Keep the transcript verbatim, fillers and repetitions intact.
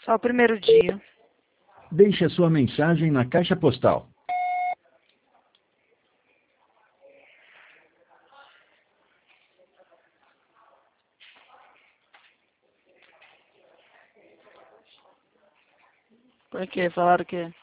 Ao primeiro dia. Deixe a sua mensagem na caixa postal. Por quê? Falaram o quê?